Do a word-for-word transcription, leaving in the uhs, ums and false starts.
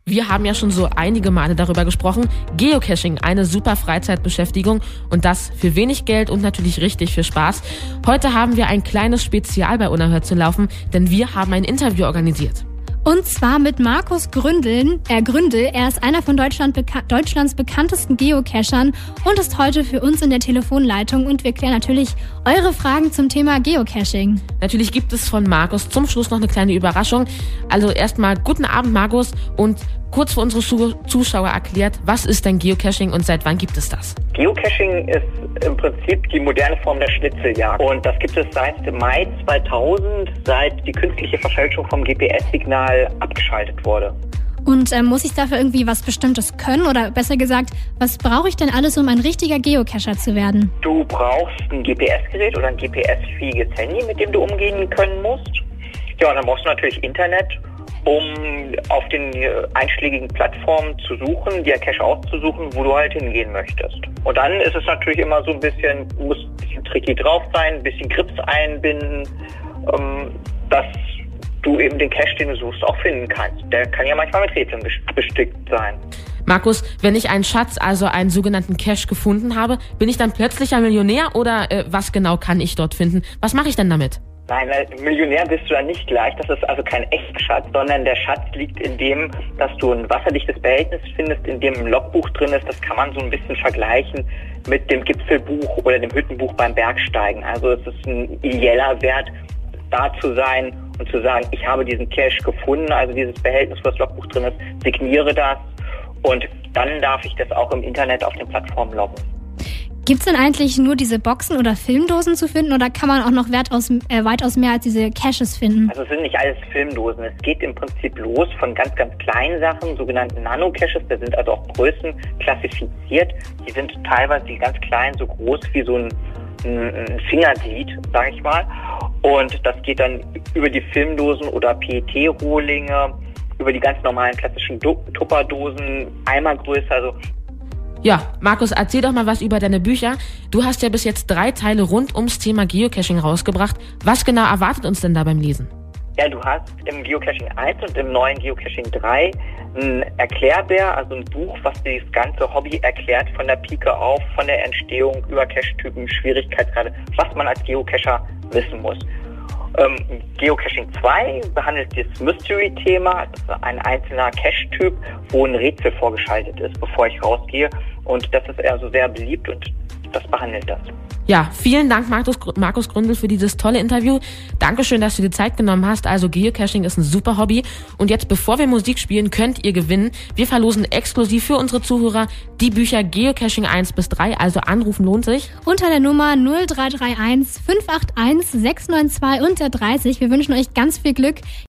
Wir haben ja schon so einige Male darüber gesprochen. Geocaching, eine super Freizeitbeschäftigung und das für wenig Geld und natürlich richtig für Spaß. Heute haben wir ein kleines Spezial bei Unerhört zu laufen, denn wir haben ein Interview organisiert. Und zwar mit Markus Gründel. Er Gründel, er ist einer von Deutschland beka- Deutschlands bekanntesten Geocachern und ist heute für uns in der Telefonleitung. Und wir klären natürlich eure Fragen zum Thema Geocaching. Natürlich gibt es von Markus zum Schluss noch eine kleine Überraschung. Also erstmal guten Abend, Markus, und kurz für unsere Zuschauer erklärt, was ist denn Geocaching und seit wann gibt es das? Geocaching ist im Prinzip die moderne Form der Schnitzeljagd. Und das gibt es seit Mai zweitausend, seit die künstliche Verfälschung vom G P S-Signal abgeschaltet wurde. Und äh, muss ich dafür irgendwie was Bestimmtes können? Oder besser gesagt, was brauche ich denn alles, um ein richtiger Geocacher zu werden? Du brauchst ein G P S-Gerät oder ein G P S-fähiges Handy, mit dem du umgehen können musst. Ja, und dann brauchst du natürlich Internet, um auf den einschlägigen Plattformen zu suchen, dir Cache auszusuchen, wo du halt hingehen möchtest. Und dann ist es natürlich immer so ein bisschen, muss ein bisschen tricky drauf sein, ein bisschen Grips einbinden, ähm, dass du eben den Cache, den du suchst, auch finden kannst. Der kann ja manchmal mit Rätseln bestickt sein. Markus, wenn ich einen Schatz, also einen sogenannten Cache gefunden habe, bin ich dann plötzlich ein Millionär oder äh, was genau kann ich dort finden? Was mache ich denn damit? Nein, Millionär bist du da nicht gleich. Das ist also kein Echtschatz, sondern der Schatz liegt in dem, dass du ein wasserdichtes Behältnis findest, in dem ein Logbuch drin ist. Das kann man so ein bisschen vergleichen mit dem Gipfelbuch oder dem Hüttenbuch beim Bergsteigen. Also es ist ein ideeller Wert, da zu sein und zu sagen, ich habe diesen Cache gefunden, also dieses Behältnis, wo das Logbuch drin ist, signiere das und dann darf ich das auch im Internet auf den Plattformen loggen. Gibt es denn eigentlich nur diese Boxen oder Filmdosen zu finden oder kann man auch noch weit aus, äh, weitaus mehr als diese Caches finden? Also es sind nicht alles Filmdosen. Es geht im Prinzip los von ganz, ganz kleinen Sachen, sogenannten Nano-Caches. Da sind also auch Größen klassifiziert. Die sind teilweise ganz klein, so groß wie so ein, ein Fingerglied, sage ich mal. Und das geht dann über die Filmdosen oder P E T-Rohlinge, über die ganz normalen klassischen Tupperdosen, einmal größer, also Ja, Markus, erzähl doch mal was über deine Bücher. Du hast ja bis jetzt drei Teile rund ums Thema Geocaching rausgebracht. Was genau erwartet uns denn da beim Lesen? Ja, du hast im Geocaching eins und im neuen Geocaching drei ein Erklärbär, also ein Buch, was dieses ganze Hobby erklärt, von der Pike auf, von der Entstehung über Cache-Typen, Schwierigkeitsgrade, was man als Geocacher wissen muss. Ähm, Geocaching zwei behandelt das Mystery-Thema, das ist ein einzelner Cache-Typ, wo ein Rätsel vorgeschaltet ist, bevor ich rausgehe. Und das ist also sehr beliebt und das behandelt das. Ja, vielen Dank, Markus, Markus Gründel, für dieses tolle Interview. Dankeschön, dass du dir Zeit genommen hast. Also Geocaching ist ein super Hobby. Und jetzt, bevor wir Musik spielen, könnt ihr gewinnen. Wir verlosen exklusiv für unsere Zuhörer die Bücher Geocaching eins bis drei. Also anrufen lohnt sich. Unter der Nummer null drei drei eins fünf acht eins sechs neun zwei und der dreißig. Wir wünschen euch ganz viel Glück.